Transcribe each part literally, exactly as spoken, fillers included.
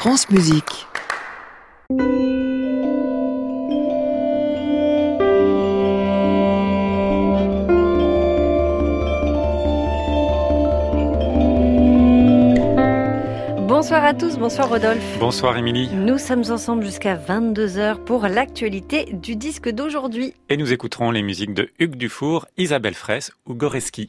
France Musique. Bonsoir à tous, bonsoir Rodolphe. Bonsoir Émilie. Nous sommes ensemble jusqu'à vingt-deux heures pour l'actualité du disque d'aujourd'hui. Et nous écouterons les musiques de Hugues Dufour, Isabelle Fraisse ou Goreski.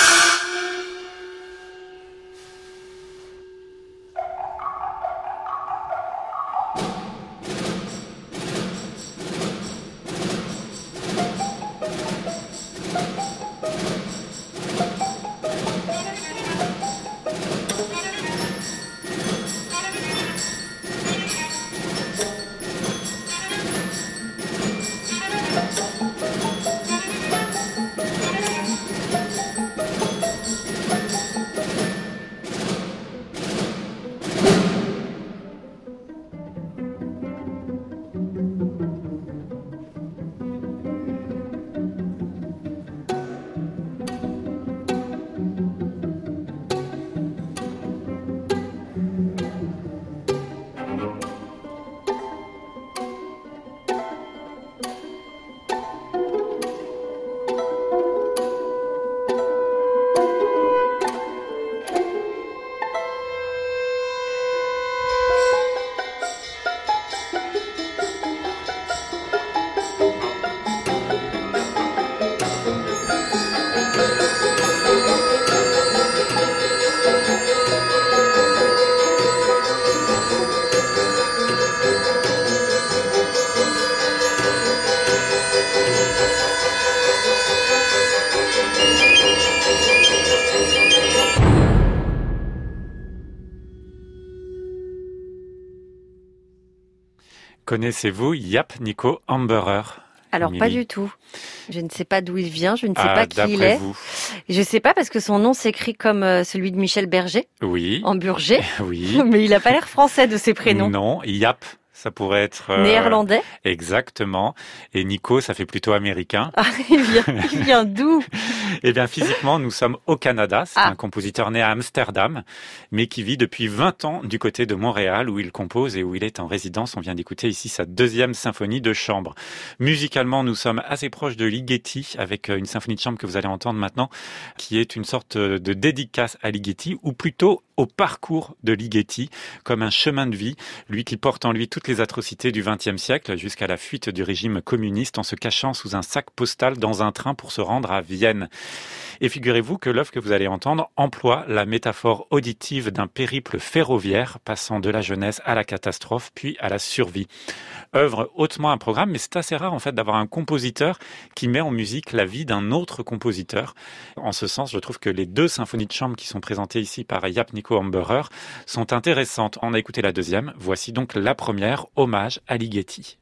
Connaissez-vous Jaap Nico Amberer? Alors Émilie. Pas du tout. Je ne sais pas d'où il vient, je ne sais Ah, pas qui il est. vous. Je ne sais pas parce que son nom s'écrit comme euh, celui de Michel Berger, Oui. en Burger, Oui. mais il n'a pas l'air français de ses prénoms. Non, Jaap, ça pourrait être... euh, Néerlandais. Exactement. Et Nico, ça fait plutôt américain. Ah, il vient, il vient d'où? Eh bien, physiquement, nous sommes au Canada. C'est Ah. un compositeur né à Amsterdam, mais qui vit depuis vingt ans du côté de Montréal, où il compose et où il est en résidence. On vient d'écouter ici sa deuxième symphonie de chambre. Musicalement, nous sommes assez proches de Ligeti, avec une symphonie de chambre que vous allez entendre maintenant, qui est une sorte de dédicace à Ligeti, ou plutôt au parcours de Ligeti, comme un chemin de vie, lui qui porte en lui toutes les atrocités du vingtième siècle, jusqu'à la fuite du régime communiste en se cachant sous un sac postal dans un train pour se rendre à Vienne. Et figurez-vous que l'œuvre que vous allez entendre emploie la métaphore auditive d'un périple ferroviaire passant de la jeunesse à la catastrophe puis à la survie. Œuvre hautement un programme, mais c'est assez rare en fait d'avoir un compositeur qui met en musique la vie d'un autre compositeur. En ce sens, je trouve que les deux symphonies de chambre qui sont présentées ici par Jaap Nico Amberer sont intéressantes. On a écouté la deuxième, voici donc la première, hommage à Ligeti.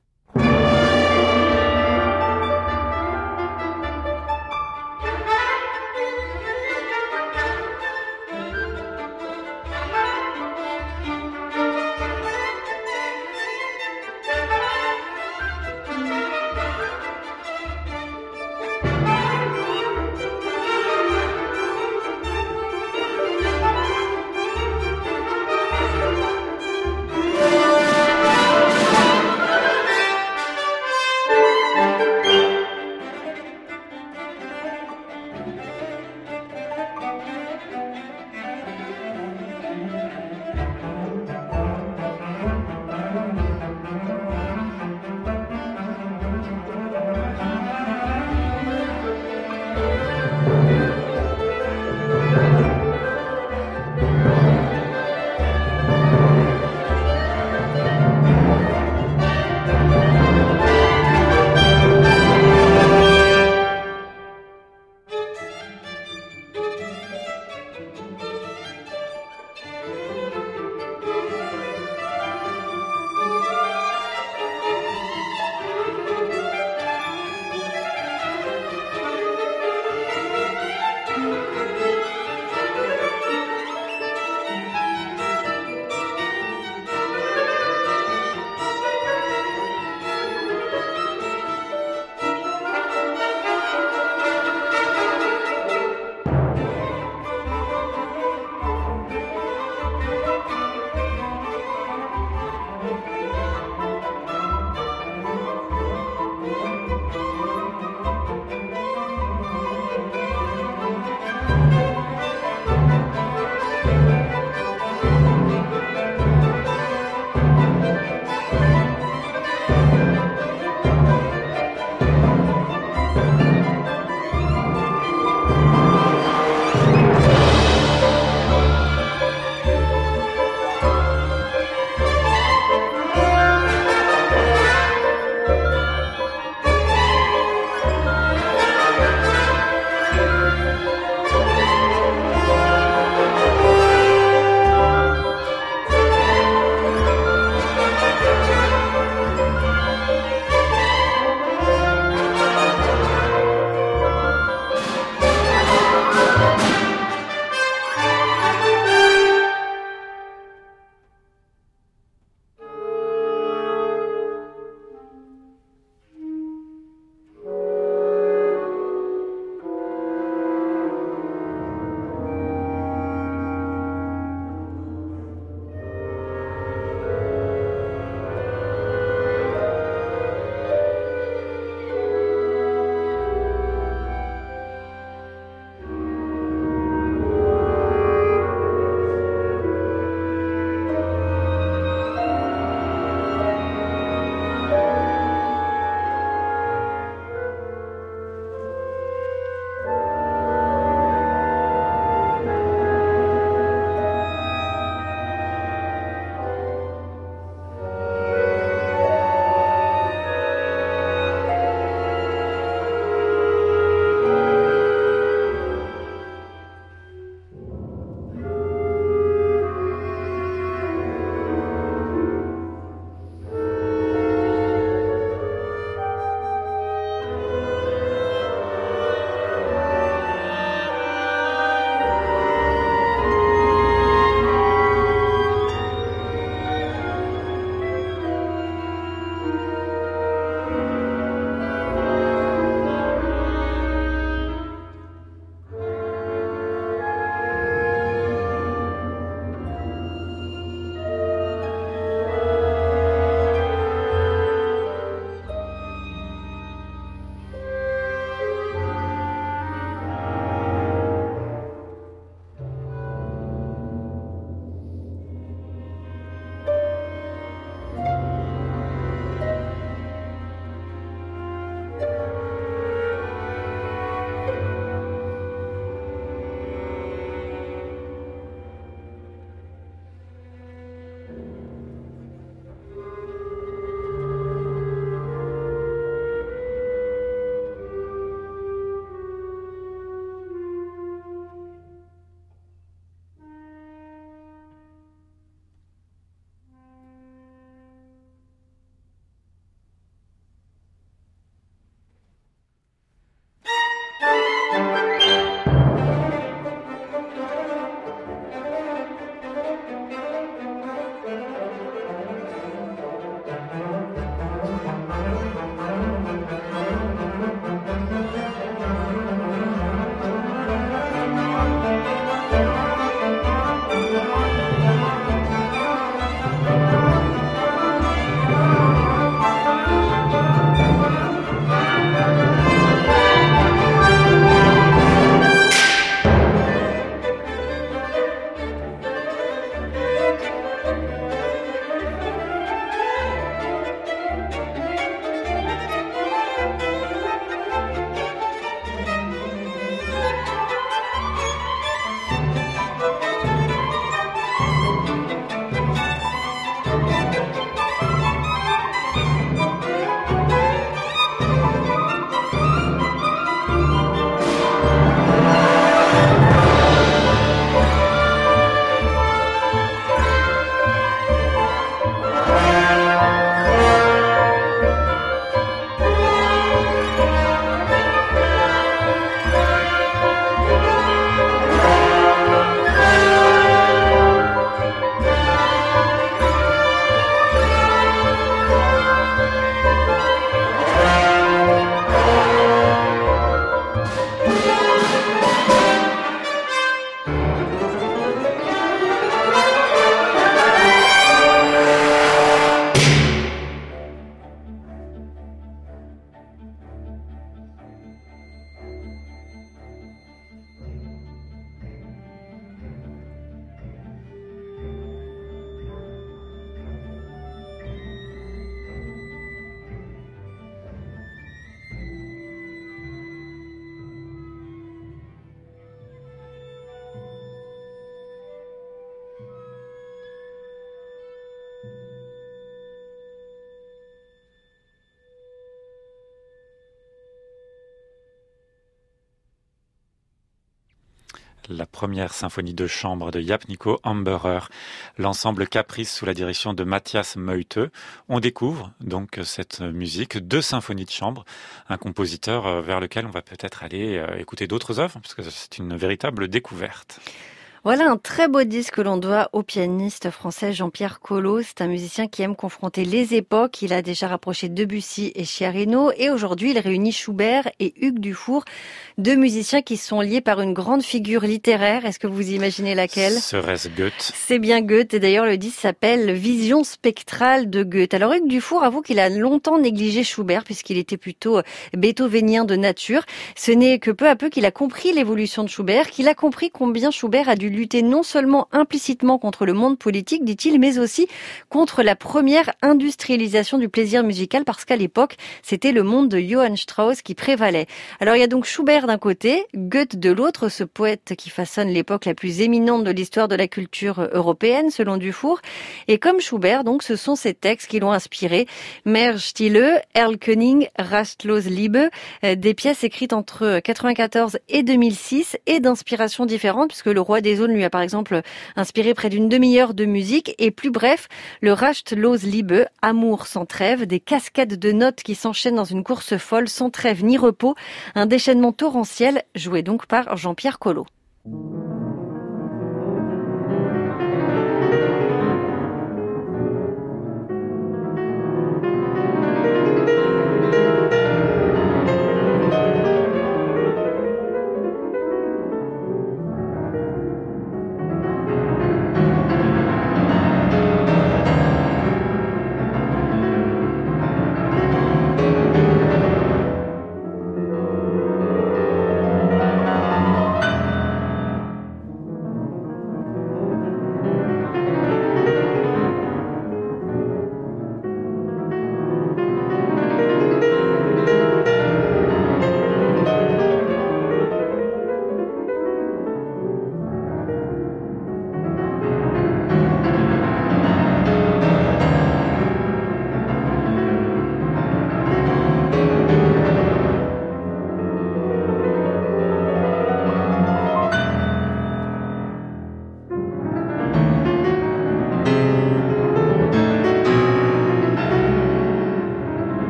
la première symphonie de chambre de Jaap Nico Amberer, l'ensemble Caprice sous la direction de Matthias Meute. On découvre donc cette musique de symphonie de chambre, un compositeur vers lequel on va peut-être aller écouter d'autres œuvres, parce que c'est une véritable découverte. Voilà un très beau disque que l'on doit au pianiste français Jean-Pierre Collot. C'est un musicien qui aime confronter les époques. Il a déjà rapproché Debussy et Chiarino et aujourd'hui il réunit Schubert et Hugues Dufour, deux musiciens qui sont liés par une grande figure littéraire. Est-ce que vous imaginez laquelle ? Serait-ce Goethe ? C'est bien Goethe et d'ailleurs le disque s'appelle Vision spectrale de Goethe. Alors Hugues Dufour avoue qu'il a longtemps négligé Schubert puisqu'il était plutôt beethovenien de nature. Ce n'est que peu à peu qu'il a compris l'évolution de Schubert, qu'il a compris combien Schubert a dû lutter non seulement implicitement contre le monde politique, dit-il, mais aussi contre la première industrialisation du plaisir musical, parce qu'à l'époque, c'était le monde de Johann Strauss qui prévalait. Alors il y a donc Schubert d'un côté, Goethe de l'autre, ce poète qui façonne l'époque la plus éminente de l'histoire de la culture européenne, selon Dufour. Et comme Schubert, donc, ce sont ces textes qui l'ont inspiré. Mehr Stille, Erlkönig, Rastlos Liebe, des pièces écrites entre quatre-vingt-quatorze et deux mille six et d'inspiration différente, puisque le Roi des lui a par exemple inspiré près d'une demi-heure de musique. Et plus bref, le Rastlos Liebe, amour sans trêve, des cascades de notes qui s'enchaînent dans une course folle sans trêve ni repos, un déchaînement torrentiel joué donc par Jean-Pierre Collot.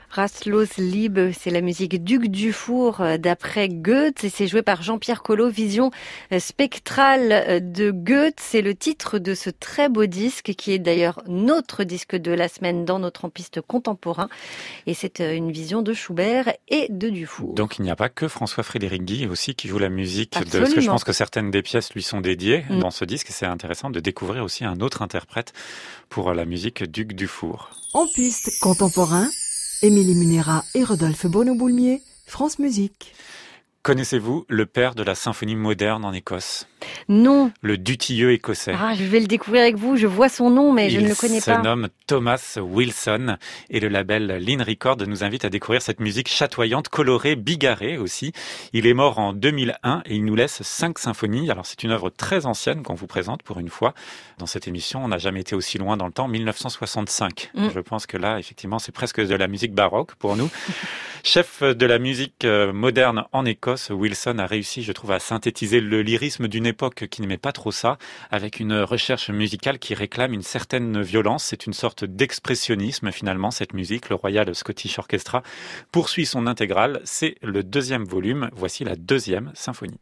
Rastlos Liebe, c'est la musique Duc Dufour d'après Goethe et c'est joué par Jean-Pierre Collot. Vision spectrale de Goethe, c'est le titre de ce très beau disque qui est d'ailleurs notre disque de la semaine dans notre en piste contemporain. Et c'est une vision de Schubert et de Dufour. Donc il n'y a pas que François-Frédéric Guy aussi qui joue la musique. Absolument. De, parce que je pense que certaines des pièces lui sont dédiées mmh. dans ce disque et c'est intéressant de découvrir aussi un autre interprète pour la musique Duc Dufour. En piste contemporain, Émilie Munera et Rodolphe Bonneau-Boulmier, France Musique. Connaissez-vous le père de la symphonie moderne en Écosse ? Non. Le Dutilleux écossais. Ah, je vais le découvrir avec vous. Je vois son nom, mais Il je ne le connais pas. Il se nomme Thomas Wilson et le label Lynn Records nous invite à découvrir cette musique chatoyante, colorée, bigarrée aussi. Il est mort en deux mille un et il nous laisse cinq symphonies. Alors c'est une œuvre très ancienne qu'on vous présente pour une fois. Dans cette émission, on n'a jamais été aussi loin dans le temps, mille neuf cent soixante-cinq. Mm. Je pense que là, effectivement, c'est presque de la musique baroque pour nous. Chef de la musique moderne en Écosse, Wilson a réussi, je trouve, à synthétiser le lyrisme d'une époque qui n'aimait pas trop ça, avec une recherche musicale qui réclame une certaine violence. C'est une sorte d'expressionnisme, finalement, cette musique. Le Royal Scottish Orchestra poursuit son intégrale. C'est le deuxième volume. Voici la deuxième symphonie.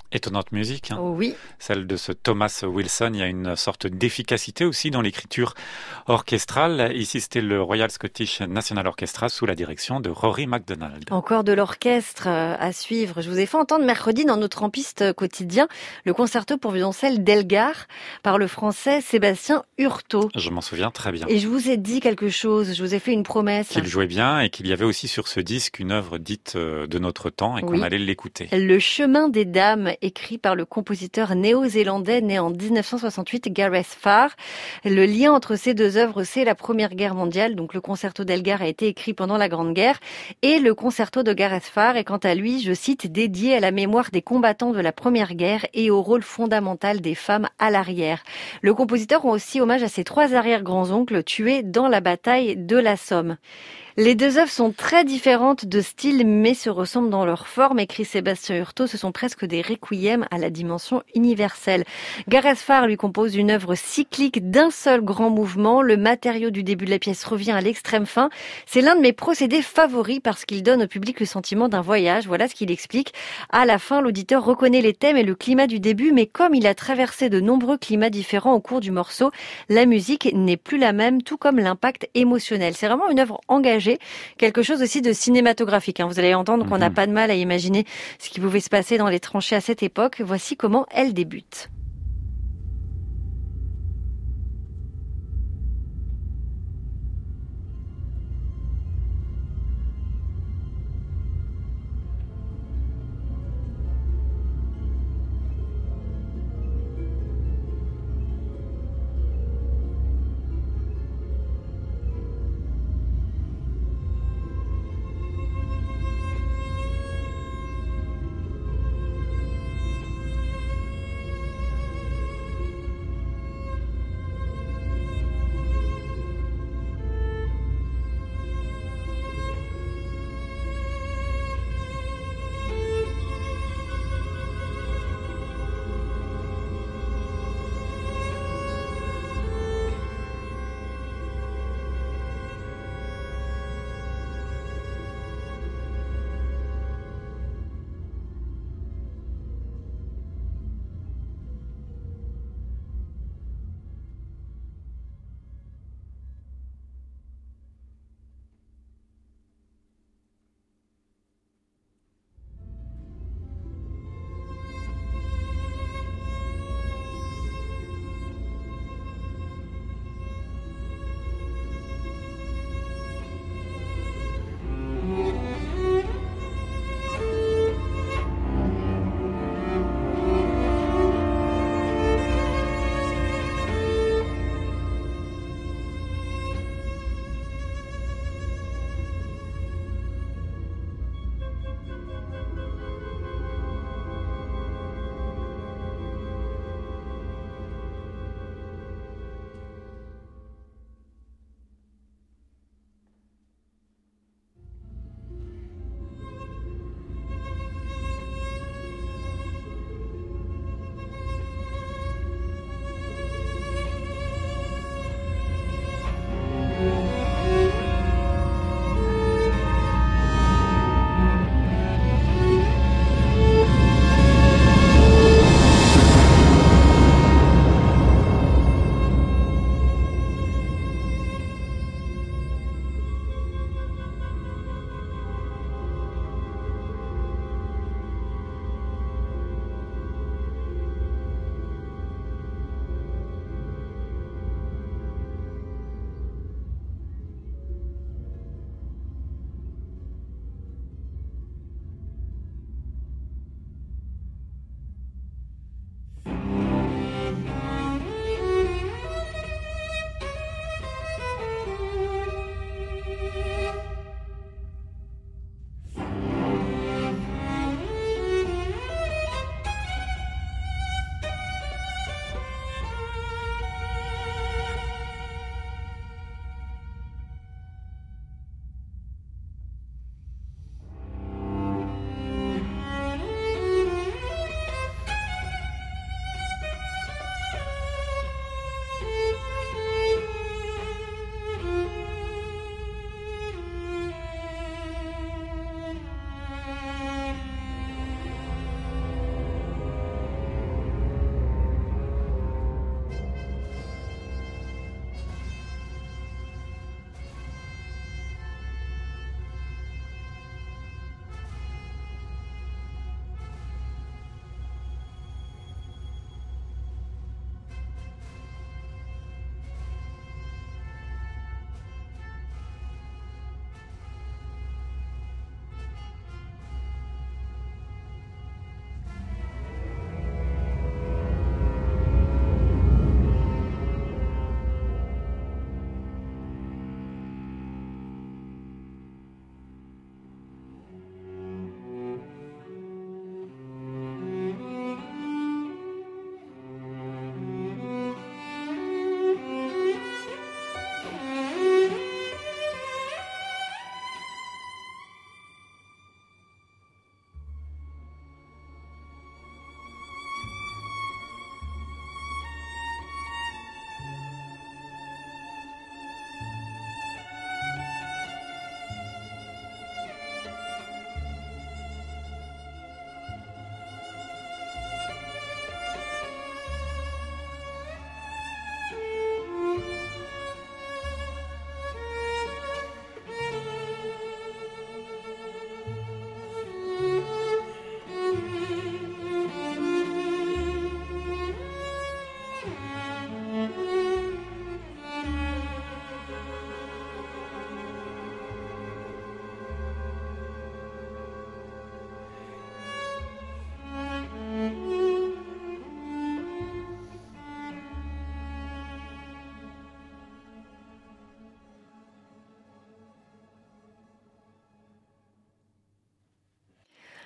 Étonnante musique, hein. Oh oui. Celle de ce Thomas Wilson. Il y a une sorte d'efficacité aussi dans l'écriture orchestrale. Ici, c'était le Royal Scottish National Orchestra sous la direction de Rory MacDonald. Encore de l'orchestre à suivre. Je vous ai fait entendre mercredi dans notre en-piste quotidien le concerto pour violoncelle d'Elgar par le français Sébastien Hurtaud. Je m'en souviens très bien. Et je vous ai dit quelque chose, je vous ai fait une promesse. Qu'il jouait bien et qu'il y avait aussi sur ce disque une œuvre dite de notre temps et qu'on oui. allait l'écouter. Le chemin des dames, écrit par le compositeur néo-zélandais né en dix-neuf cent soixante-huit, Gareth Farr. Le lien entre ces deux œuvres, c'est la Première Guerre mondiale. Donc le concerto d'Elgar a été écrit pendant la Grande Guerre et le concerto de Gareth Farr est quant à lui, je cite, dédié à la mémoire des combattants de la Première Guerre et au rôle fondamental des femmes à l'arrière. Le compositeur rend aussi hommage à ses trois arrière-grands-oncles tués dans la bataille de la Somme. Les deux œuvres sont très différentes de style, mais se ressemblent dans leur forme, écrit Sébastien Hurtaud. Ce sont presque des requiem à la dimension universelle. Gareth Farr lui compose une œuvre cyclique d'un seul grand mouvement. Le matériau du début de la pièce revient à l'extrême fin. C'est l'un de mes procédés favoris parce qu'il donne au public le sentiment d'un voyage. Voilà ce qu'il explique. À la fin, l'auditeur reconnaît les thèmes et le climat du début, mais comme il a traversé de nombreux climats différents au cours du morceau, la musique n'est plus la même, tout comme l'impact émotionnel. C'est vraiment une œuvre engagée. Quelque chose aussi de cinématographique. Vous allez entendre qu'on n'a pas de mal à imaginer ce qui pouvait se passer dans les tranchées à cette époque. Voici comment elle débute.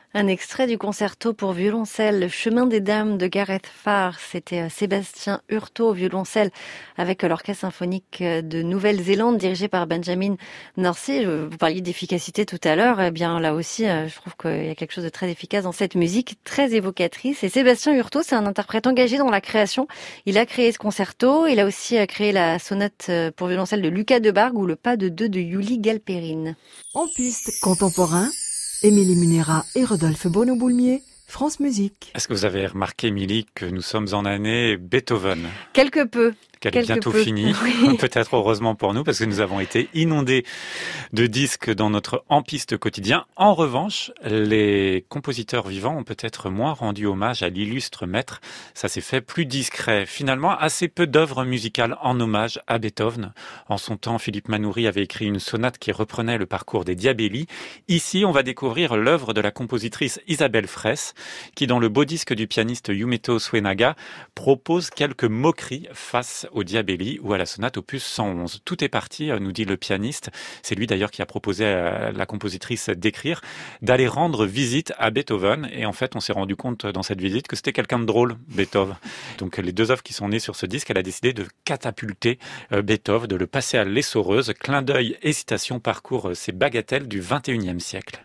Un extrait du concerto pour violoncelle, Le Chemin des Dames de Gareth Farr. C'était Sébastien Hurtaud au violoncelle avec l'Orchestre symphonique de Nouvelle-Zélande dirigé par Benjamin Norcy. Vous parliez d'efficacité tout à l'heure. Eh bien, là aussi, je trouve qu'il y a quelque chose de très efficace dans cette musique, très évocatrice. Et Sébastien Hurtaud, c'est un interprète engagé dans la création. Il a créé ce concerto. Il a aussi créé la sonate pour violoncelle de Lucas Debargue ou le pas de deux de Yuli Galperine. En piste contemporain, Émilie Munera et Rodolphe Bono-Boulmier, France Musique. Est-ce que vous avez remarqué, Émilie, que nous sommes en année Beethoven ? Quelque peu. Qu'elle est bientôt peu. finie, oui. Peut-être heureusement pour nous, parce que nous avons été inondés de disques dans notre en-piste quotidien. En revanche, les compositeurs vivants ont peut-être moins rendu hommage à l'illustre maître. Ça s'est fait plus discret. Finalement, assez peu d'œuvres musicales en hommage à Beethoven. En son temps, Philippe Manoury avait écrit une sonate qui reprenait le parcours des Diabelli. Ici, on va découvrir l'œuvre de la compositrice Isabelle Fraisse, qui, dans le beau disque du pianiste Yumeto Suenaga, propose quelques moqueries face au Diabelli ou à la sonate opus cent onze. Tout est parti, nous dit le pianiste. C'est lui d'ailleurs qui a proposé à la compositrice d'écrire, d'aller rendre visite à Beethoven. Et en fait, on s'est rendu compte dans cette visite que c'était quelqu'un de drôle, Beethoven. Donc les deux œuvres qui sont nées sur ce disque, elle a décidé de catapulter Beethoven, de le passer à l'essoreuse. Clin d'œil et citation parcourent ces bagatelles du vingt et unième siècle.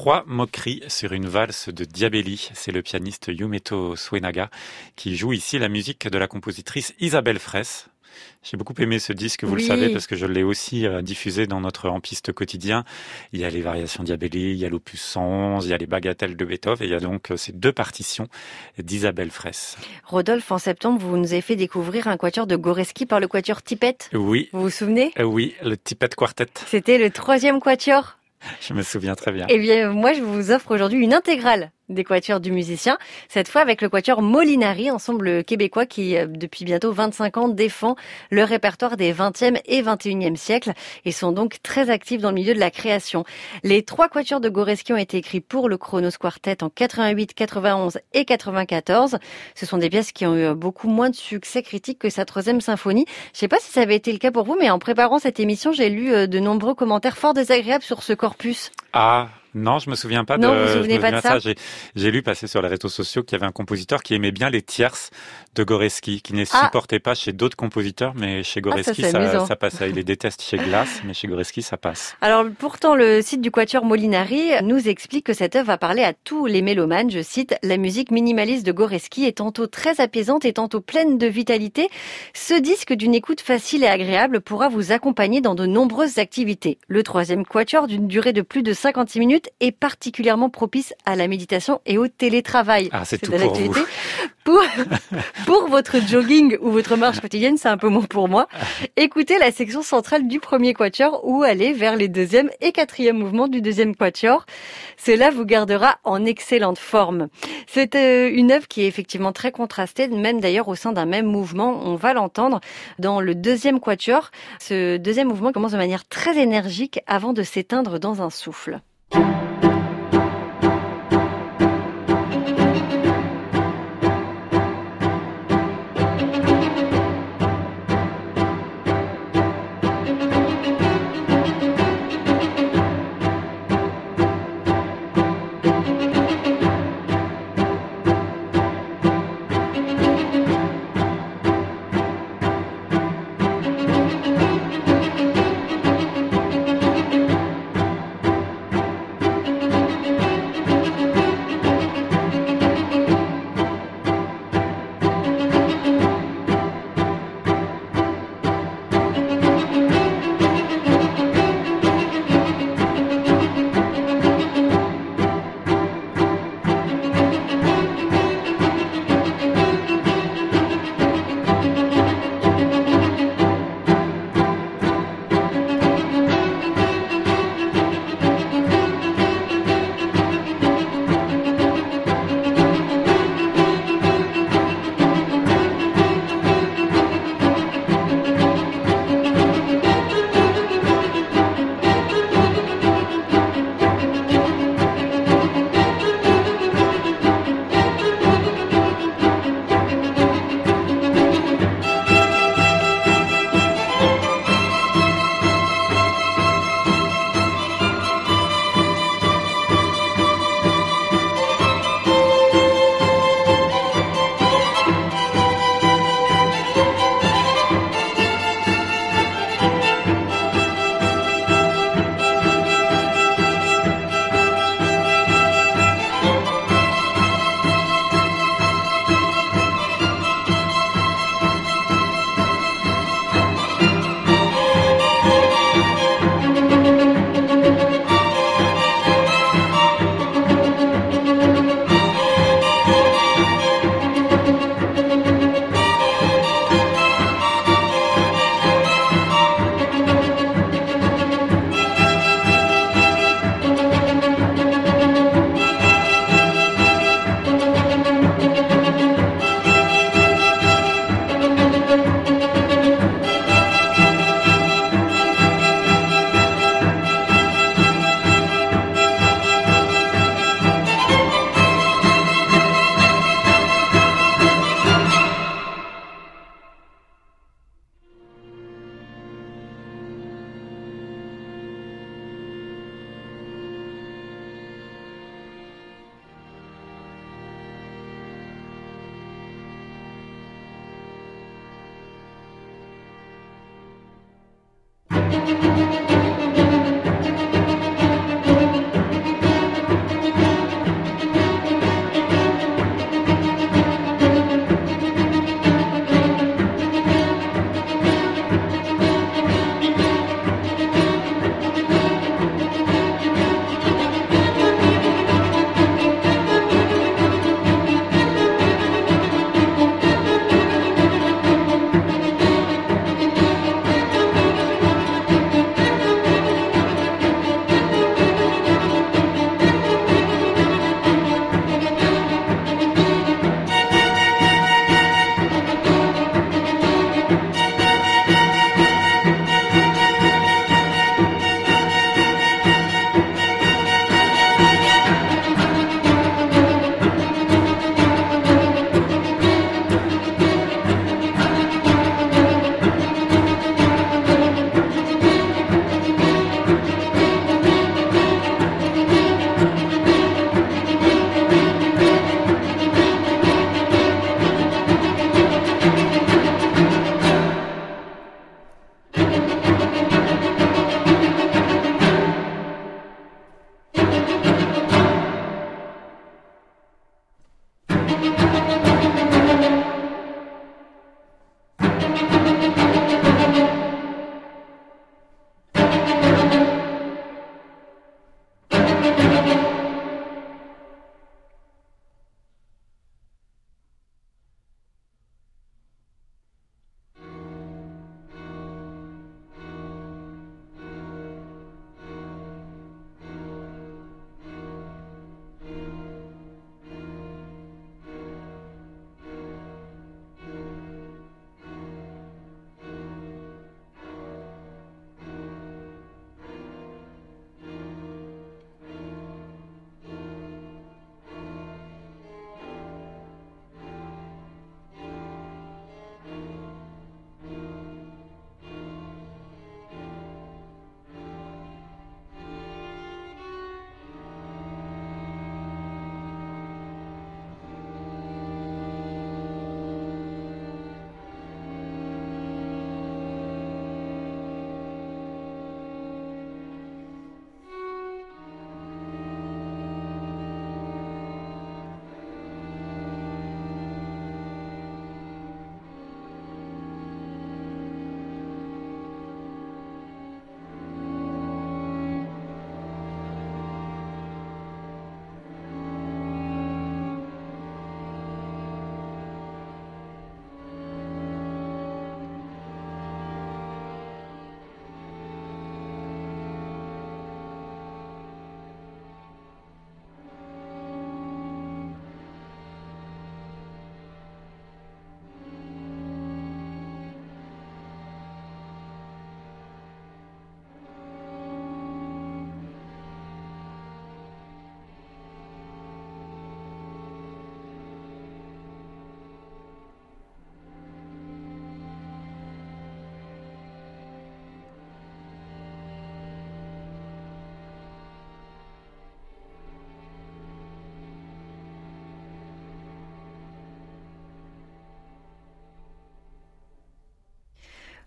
Trois moqueries sur une valse de Diabelli. C'est le pianiste Yumeto Suenaga qui joue ici la musique de la compositrice Isabelle Fraisse. J'ai beaucoup aimé ce disque, vous oui. le savez, parce que je l'ai aussi euh, diffusé dans notre En Piste quotidien. Il y a les variations Diabelli, il y a l'opus cent onze, il y a les bagatelles de Beethoven, et il y a donc euh, ces deux partitions d'Isabelle Fraisse. Rodolphe, en septembre, vous nous avez fait découvrir un quatuor de Goreski par le quatuor Tippett. Oui. Vous vous souvenez ? euh, Oui, le Tippett Quartet. C'était le troisième quatuor. Je me souviens très bien. Eh bien, moi, je vous offre aujourd'hui une intégrale des quatuors du musicien, cette fois avec le quatuor Molinari, ensemble québécois qui, depuis bientôt vingt-cinq ans, défend le répertoire des vingtième et vingt et unième siècles et sont donc très actifs dans le milieu de la création. Les trois quatuors de Goreski ont été écrits pour le Kronos Quartet en quatre-vingt-huit, quatre-vingt-onze et quatre-vingt-quatorze. Ce sont des pièces qui ont eu beaucoup moins de succès critique que sa troisième symphonie. Je ne sais pas si ça avait été le cas pour vous, mais en préparant cette émission, j'ai lu de nombreux commentaires fort désagréables sur ce corpus. Ah non, je me souviens pas non, de. vous vous souvenez je me pas de ça, ça. J'ai, j'ai lu passer sur les réseaux sociaux qu'il y avait un compositeur qui aimait bien les tierces de Goreski, qui ne ah. supportait pas chez d'autres compositeurs, mais chez Goreski, ah, ça, ça, ça passe. Il les déteste chez Glass, mais chez Goreski, ça passe. Alors, pourtant, le site du quatuor Molinari nous explique que cette œuvre va parler à tous les mélomanes. Je cite, la musique minimaliste de Goreski est tantôt très apaisante et tantôt pleine de vitalité. Ce disque d'une écoute facile et agréable pourra vous accompagner dans de nombreuses activités. Le troisième quatuor, d'une durée de plus de cinquante-six minutes, est particulièrement propice à la méditation et au télétravail. Ah, c'est, c'est tout de pour vous. Pour, pour votre jogging ou votre marche quotidienne, c'est un peu moins pour moi. Écoutez la section centrale du premier quatuor ou allez vers les deuxième et quatrième mouvements du deuxième quatuor. Cela vous gardera en excellente forme. C'est une œuvre qui est effectivement très contrastée, même d'ailleurs au sein d'un même mouvement. On va l'entendre dans le deuxième quatuor. Ce deuxième mouvement commence de manière très énergique avant de s'éteindre dans un souffle.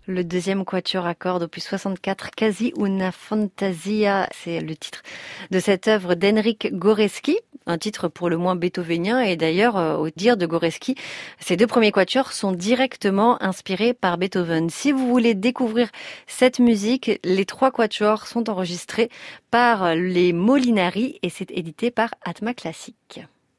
Le deuxième quatuor à cordes, opus soixante-quatre, Quasi una fantasia, c'est le titre de cette œuvre d'Henryk Górecki, un titre pour le moins beethovenien, et d'ailleurs, au dire de Górecki, ces deux premiers quatuors sont directement inspirés par Beethoven. Si vous voulez découvrir cette musique, les trois quatuors sont enregistrés par les Molinari et c'est édité par Atma Classique.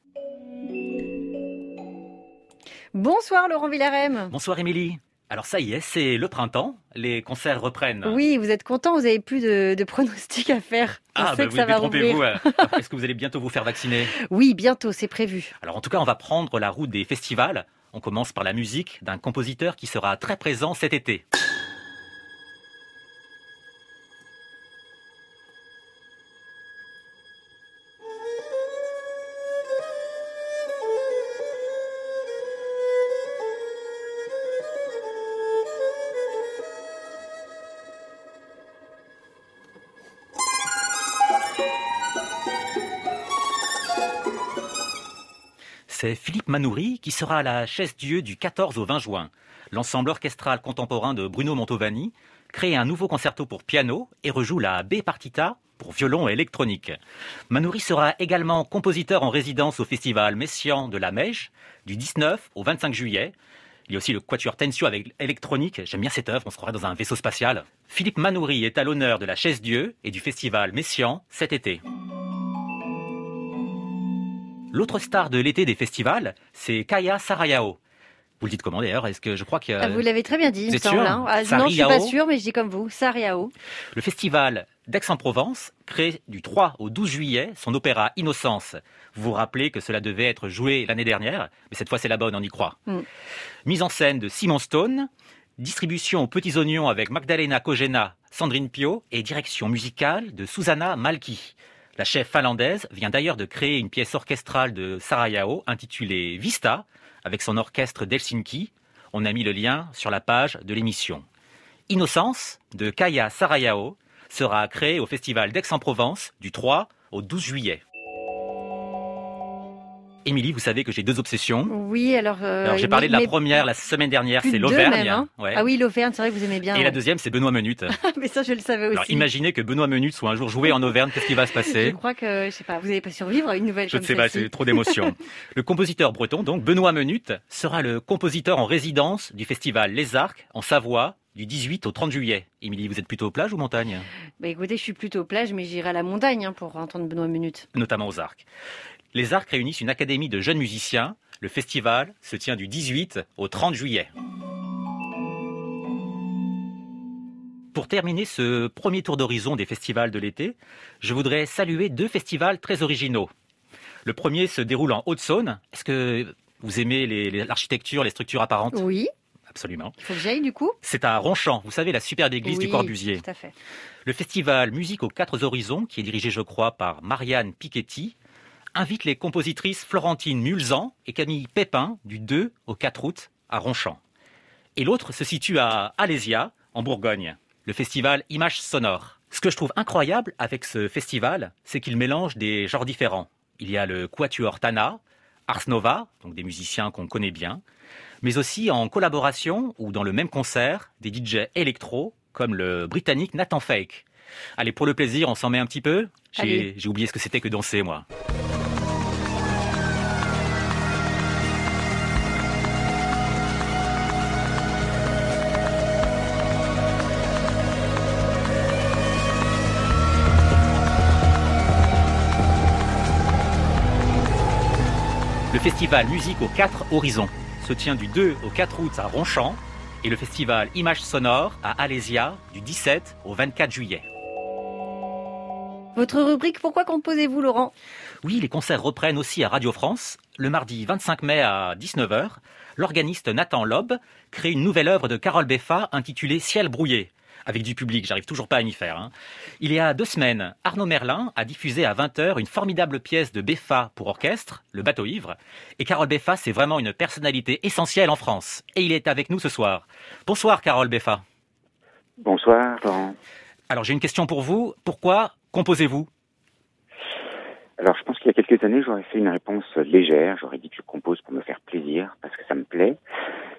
Bonsoir Laurent Villarem. Bonsoir Émilie. Alors ça y est, c'est le printemps, les concerts reprennent. Oui, vous êtes content, vous avez plus de, de pronostics à faire. On ah, sait bah que vous ça va détrompez-vous. rouvrir. Est-ce que vous allez bientôt vous faire vacciner? Oui, bientôt, c'est prévu. Alors en tout cas, on va prendre la route des festivals. On commence par la musique d'un compositeur qui sera très présent cet été. C'est Philippe Manoury qui sera à la Chaise-Dieu du quatorze au vingt juin. L'ensemble orchestral contemporain de Bruno Montovani crée un nouveau concerto pour piano et rejoue la B partita pour violon et électronique. Manoury sera également compositeur en résidence au festival Messiaen de la Mège du dix-neuf au vingt-cinq juillet. Il y a aussi le quatuor Tensio avec électronique. J'aime bien cette œuvre, on se croirait dans un vaisseau spatial. Philippe Manoury est à l'honneur de la Chaise-Dieu et du festival Messiaen cet été. L'autre star de l'été des festivals, c'est Kaya Sarayao. Vous le dites comment d'ailleurs? Est-ce que je crois que Ah, vous l'avez très bien dit, il Vous me êtes semble. sûr Hein. Ah, non, je suis Sarayao. pas sûre, mais je dis comme vous. Sariao. Le festival d'Aix-en-Provence crée du trois au douze juillet son opéra Innocence. Vous vous rappelez que cela devait être joué l'année dernière, mais cette fois c'est la bonne, on y croit. Mm. Mise en scène de Simon Stone, distribution aux petits oignons avec Magdalena Kogena, Sandrine Pio et direction musicale de Susanna Malki. La chef finlandaise vient d'ailleurs de créer une pièce orchestrale de Sarayao intitulée Vista, avec son orchestre d'Helsinki. On a mis le lien sur la page de l'émission. Innocence de Kaya Sarayao sera créée au festival d'Aix-en-Provence du trois au douze juillet. Émilie, vous savez que j'ai deux obsessions. Oui, alors... Euh, Alors j'ai mais- parlé de la mais première la semaine dernière, plus c'est de deux l'Auvergne. même, hein. Ouais. Ah oui, l'Auvergne, c'est vrai que vous aimez bien. Et ouais. la deuxième, c'est Benoît Menut. Mais ça, je le savais aussi. Alors imaginez que Benoît Menut soit un jour joué en Auvergne, qu'est-ce qui va se Je passer? crois que, je sais pas, vous n'allez pas survivre à une nouvelle Je ne comme sais pas, celle-ci. c'est trop d'émotion. Le compositeur breton, donc Benoît Menut, sera le compositeur en résidence du festival Les Arcs en Savoie du dix-huit au trente juillet. Émilie, vous êtes plutôt plage ou montagne? Bah écoutez, je suis plutôt plage, mais j'irai à la montagne hein, pour entendre Benoît Menut. Notamment aux Arcs. Les Arcs réunissent une académie de jeunes musiciens. Le festival se tient du dix-huit au trente juillet. Pour terminer ce premier tour d'horizon des festivals de l'été, je voudrais saluer deux festivals très originaux. Le premier se déroule en Haute-Saône. Est-ce que vous aimez les- les- l'architecture, les structures apparentes? Oui, Absolument. il faut que j'aille du coup. C'est à Ronchamp, vous savez, la superbe église Oui, du Corbusier. tout à fait. Le festival Musique aux Quatre Horizons, qui est dirigé, je crois, par Marianne Piketty, invite les compositrices Florentine Mulzan et Camille Pépin du deux au quatre août à Ronchamp. Et l'autre se situe à Alésia, en Bourgogne, le festival Images Sonores. Ce que je trouve incroyable avec ce festival, c'est qu'il mélange des genres différents. Il y a le Quatuor Tana, Ars Nova, donc des musiciens qu'on connaît bien, mais aussi en collaboration ou dans le même concert, des D J électro, comme le britannique Nathan Fake. Allez, pour le plaisir, on s'en met un petit peu. J'ai, Allez. j'ai oublié ce que c'était que danser, moi. Le festival Musique aux Quatre Horizons se tient du deux au quatre août à Ronchamp et le festival Images Sonores à Alésia du dix-sept au vingt-quatre juillet. Votre rubrique, pourquoi composez-vous, Laurent? Oui, les concerts reprennent aussi à Radio France. Le mardi vingt-cinq mai à dix-neuf heures, l'organiste Nathan Loeb crée une nouvelle œuvre de Carole Beffa intitulée Ciel brouillé. Avec du public, j'arrive toujours pas à m'y faire. Hein. Il y a deux semaines, Arnaud Merlin a diffusé à vingt heures une formidable pièce de Beffa pour orchestre, Le Bateau Ivre. Et Carole Beffa, c'est vraiment une personnalité essentielle en France. Et il est avec nous ce soir. Bonsoir Carole Beffa. Bonsoir, Laurent. Alors j'ai une question pour vous. Pourquoi composez-vous? Alors, je pense qu'il y a quelques années, j'aurais fait une réponse légère. J'aurais dit que je compose pour me faire plaisir, parce que ça me plaît. Et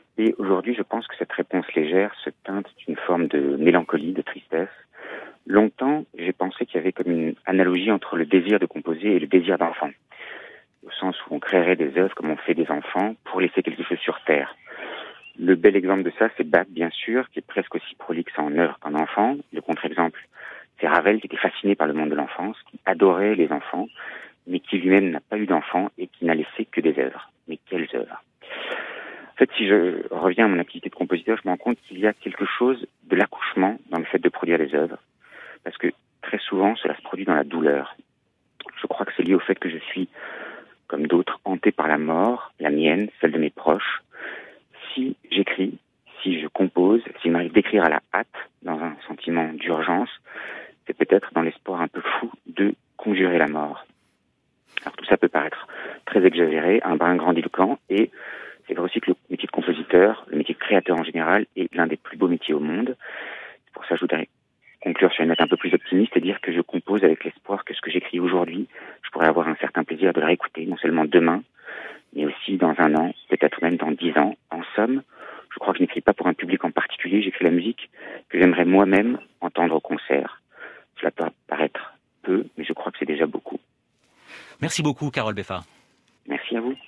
Aujourd'hui, je pense que cette réponse légère se teinte d'une forme de mélancolie, de tristesse. Longtemps, j'ai pensé qu'il y avait comme une analogie entre le désir de composer et le désir d'enfant, au sens où on créerait des œuvres comme on fait des enfants pour laisser quelque chose sur Terre. Le bel exemple de ça, c'est Bach, bien sûr, qui est presque aussi prolixe en œuvre qu'en enfant. Le contre-exemple, c'est Ravel, qui était fasciné par le monde de l'enfance, qui adorait les enfants, mais qui lui-même n'a pas eu d'enfants et qui n'a laissé que des œuvres. Mais quelles œuvres ? En fait, si je reviens à mon activité de compositeur, je me rends compte qu'il y a quelque chose de l'accouchement dans le fait de produire des œuvres, parce que très souvent, cela se produit dans la douleur. Je crois que c'est lié au fait que je suis, comme d'autres, hanté par la mort, la mienne, celle de mes proches. Si j'écris, si je compose, s'il m'arrive d'écrire à la hâte, dans un sentiment d'urgence, c'est peut-être dans l'espoir un peu fou de conjurer la mort. Alors tout ça peut paraître très exagéré, un brin grandiloquent, et c'est vrai aussi que le métier de compositeur, le métier de créateur en général, est l'un des plus beaux métiers au monde. C'est pour ça que je voudrais conclure sur une note un peu plus optimiste et dire que je compose avec l'espoir que ce que j'écris aujourd'hui, je pourrais avoir un certain plaisir de le réécouter, non seulement demain, mais aussi dans un an, peut-être même dans dix ans. En somme, je crois que je n'écris pas pour un public en particulier, j'écris la musique que j'aimerais moi-même entendre au concert. Cela peut paraître peu, mais je crois que c'est déjà beaucoup. Merci beaucoup, Carole Beffa. Merci à vous.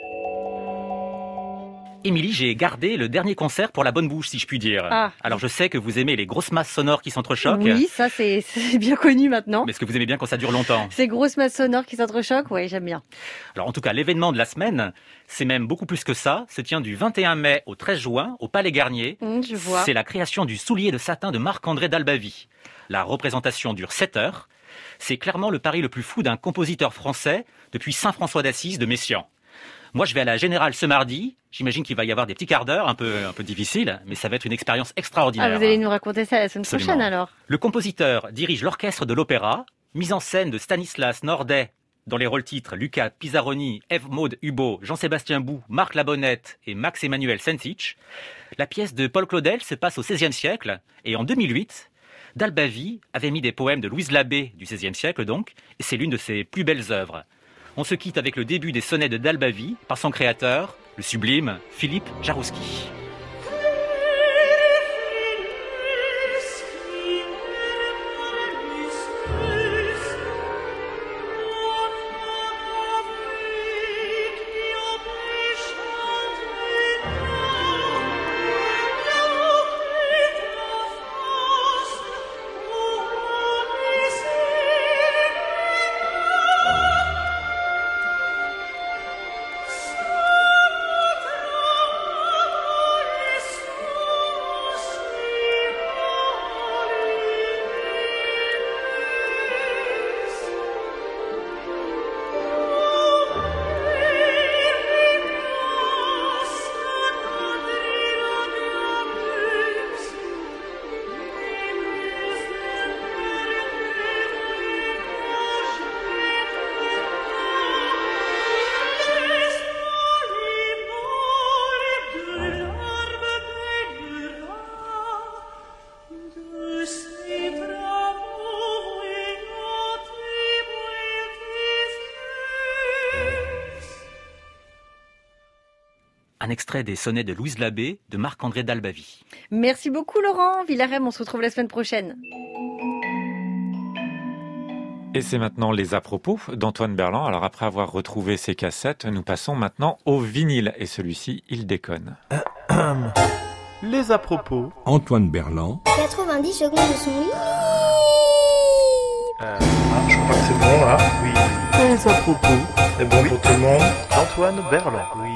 Émilie, j'ai gardé le dernier concert pour la bonne bouche, si je puis dire. Ah. Alors je sais que vous aimez les grosses masses sonores qui s'entrechoquent. Oui, ça c'est, c'est bien connu maintenant. Mais est-ce que vous aimez bien quand ça dure longtemps ? Ces grosses masses sonores qui s'entrechoquent, oui, j'aime bien. Alors en tout cas, l'événement de la semaine, c'est même beaucoup plus que ça, se tient du vingt et un mai au treize juin au Palais Garnier. Mmh, je vois. C'est la création du soulier de satin de Marc-André d'Albavie. La représentation dure sept heures. C'est clairement le pari le plus fou d'un compositeur français depuis Saint François d'Assise de Messiaen. Moi, je vais à la Générale ce mardi. J'imagine qu'il va y avoir des petits quarts d'heure, un peu, un peu difficiles, mais ça va être une expérience extraordinaire. Ah, vous allez nous raconter ça la semaine Absolument. prochaine alors. Le compositeur dirige l'orchestre de l'opéra, mise en scène de Stanislas Nordet, dans les rôles-titres Luca Pisaroni, Eve-Maud Hubo, Jean-Sébastien Bou, Marc Labonnette et Max-Emmanuel Sensich. La pièce de Paul Claudel se passe au seizième siècle, et en deux mille huit, d'Albavie avait mis des poèmes de Louise Labbé du seizième siècle donc, et c'est l'une de ses plus belles œuvres. On se quitte avec le début des sonnets de d'Albavie par son créateur, le sublime Philippe Jarouski. Un extrait des sonnets de Louise Labbé de Marc-André d'Albavie. Merci beaucoup Laurent. Villarem, on se retrouve la semaine prochaine. Et c'est maintenant les à-propos d'Antoine Berland. Alors après avoir retrouvé ses cassettes, nous passons maintenant au vinyle. Et celui-ci, il déconne. Les à-propos. Antoine Berland. quatre-vingt-dix secondes de son lit. Euh, ah, je crois que c'est bon là. Oui. Les à-propos. C'est bon oui. Pour tout le monde. Antoine Berland. Oui.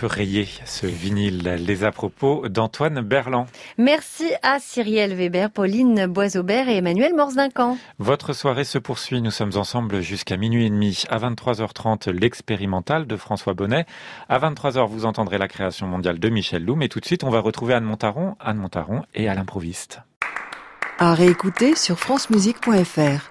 peu rayé, ce vinyle. Les à-propos d'Antoine Berland. Merci à Cyrielle Weber, Pauline Boisaubert et Emmanuel Morse-Duncan. Votre soirée se poursuit. Nous sommes ensemble jusqu'à minuit et demi. À vingt-trois heures trente, l'expérimental de François Bonnet. À vingt-trois heures, vous entendrez la création mondiale de Michel Loum. Et tout de suite, on va retrouver Anne Montaron, Anne Montaron et à l'improviste. À réécouter sur francemusique point f r.